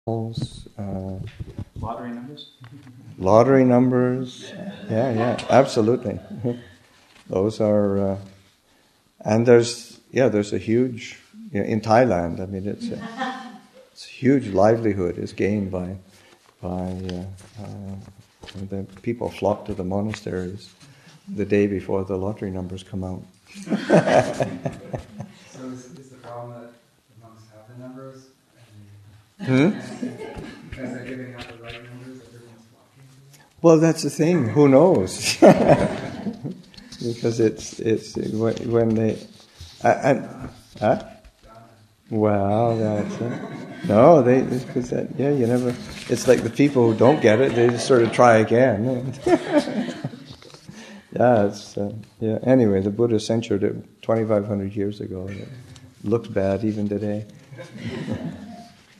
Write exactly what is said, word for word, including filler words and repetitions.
Uh, lottery numbers? Lottery numbers, yeah, yeah, absolutely. Those are, uh, and there's, yeah, there's a huge, you know, in Thailand, I mean, it's a, it's a huge livelihood is gained by, by uh, uh, the people flock to the monasteries the day before the lottery numbers come out. So is, is the problem that the monks have the numbers? Hmm? Because they're giving out the right numbers, everyone's flocking to them? Well, that's the thing. Who knows? Because it's it's when they uh, and huh? Well, that's it. No, they because that yeah you never. It's like the people who don't get it, they just sort of try again. Yeah, it's uh, yeah. Anyway, the Buddha censured it twenty-five hundred years ago. It looks bad even today.